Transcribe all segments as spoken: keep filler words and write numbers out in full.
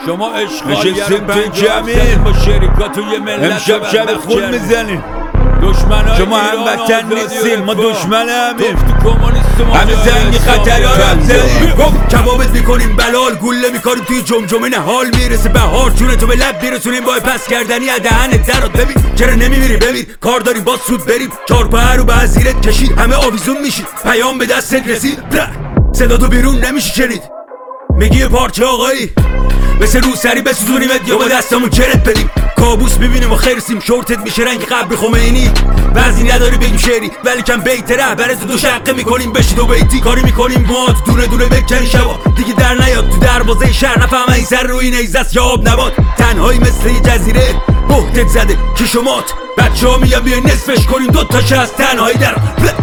شما اشغالگر نشستیم تو پنجاه جمعیم. با شریکات توی ملت امشب شب خون میزنیم. دشمنای شما ایران هموطن آزادی نیستین، ما و دشمن همیم. تو کمونیست ما همه زنگ خطری ها رو هم زدیم. گفت کبابت میکنیم بلال، گوله میکنیم توی جمجمه، نه حال میرسه بهار جونه تو به لب بیرسونیم، با پس کردنی از دهنت درات. ببین چرا نمیمیری؟ بمیر کار داریم با سود بریم، چهار پا رو به زیرت کشید، همه آویزون میشید، پیام به دستت رسید، صدا تو بیرون نمیشه شنید، میگی یه پارچه آقایی مثل رو سری بسوزونیمت یا با دستمون چرت بدیم، کابوس میبینیم و خرسیم، شورتت میشه رنگ قبر خمینی، بعضی نداری بگیم شعری ولی کم بیت رهبرت دو شقه میکنیم بشید و بیتی، کاری میکنیم مواد دونه دونه بکنی شبا دیگه در نیاد تو دروازه شهر، نفهم این سر روی نیزست یا آب نبات، تنهایی مثل یه جزیره بهتت زده که شمات بچه ها میگن بیای نصفش کنیم، دوتاشه از تنهایی در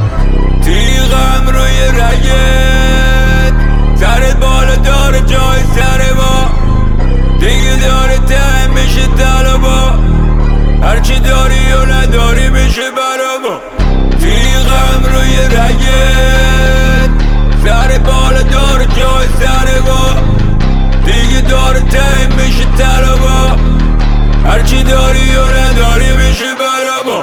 تیغم روی رگت، سرت بالا داره جای سر ما، دیگه داره ته میشه طلبا، هرچی داری و نداری میشه برا ما. تیغم روی رگت، سرت بالا داره جای سر ما، دیگه داره ته میشه طلبا، هرچی داری و نداری میشه برا ما.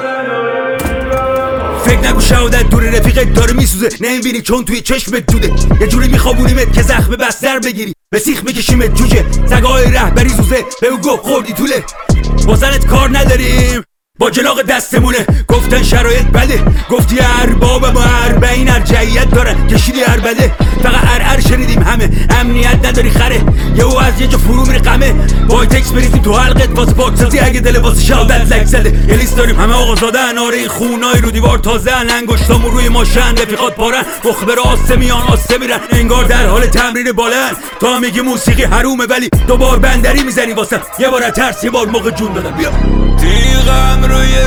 فکر نگو شهادت دور رفیقت داره میسوزه، نمیبینی چون توی چشمت دوده، یه جوری میخوابونیمت که زخم بستر بگیری، به سیخ میکشیمت جوجه، سگای رهبری زوزه، بگو گو خوردی طوله، با زنت کار نداریم با جلاق دستمونه، گفتن شرایط بده، گفتی ارباب ما اربعین ارجعیت دارن، کشیدی اربده، فقط ارعر شنیدیم همه، امنیت نداری خره، یهو از یه جا فرو میره قمه، با تکس بریزیم تو حلقت واسه پاکسازی، اگه دل واسه شهادت لک زده، یه لیست داریم همه آقا زادن، آره این خونای رو دیوار تازه‌ان، انگشتامون روی ماشن، رفیقات پارن، مخبر آسه میان آسه میرن، انگار در حال تمرین بالن، تا میگی موسیقی حرومه ولی دوبار بندری میزنی واسه، یه بار ترس یه بار موقع جون دادم. بیا تیغم روی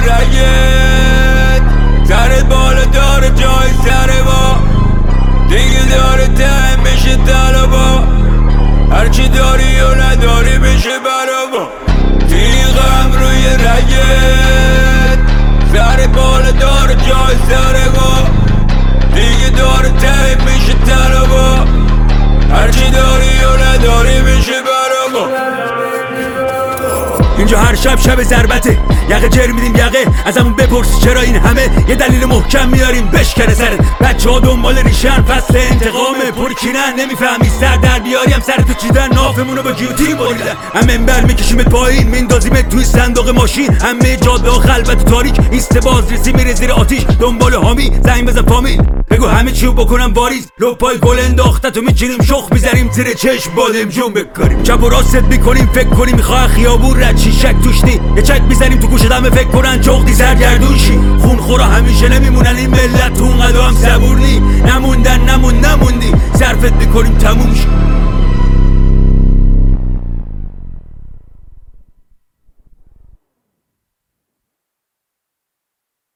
رگت، سرت بالا داره جای سر ما، دیگه داره ته میشه طلبا، هرچی داری و نداری میشه برا ما. تیغم روی رگت، سرت بالا داره جای سر ما، دیگه داره ته میشه طلبا، هرچی داری و نداری میشه برا ما. اینجا هر شب شب ضربته، یقه جر میدیم یقه ازمون بپرس چرا این همه، یه دلیل محکم میاریم بشکنه سرت، بچه ها دنبال ریشن، فصل انتقامه پرکینن، نمیفهمی سر در بیاریم سر تو چیدن، نافمونو با گیوتین بریدن، هم منبر میکشیمت پایین میندازیمت توی صندوق ماشین، همه جاده ها خلوت تاریک، ایست بازرسی میره زیر آتیش، دنبال حامی زنگ بزن فامیل، بگو همه چیو بکنم واریز، لپای گل انداخته تو میچینیم شخ میزنیم زیر چشم بادم جون بکاریم، چپ و راست میکنیم فکر کنیم میخواه خیابون رد چی شک توش نی، یه چک میزنیم تو گوش دمه فکر کنن جغدی سرگردون شی، خون خورا همیشه نمیمونن این ملت، تو اون قدام صبور نی، نموندن نمون نموندی صرفت میکنیم تموم شی.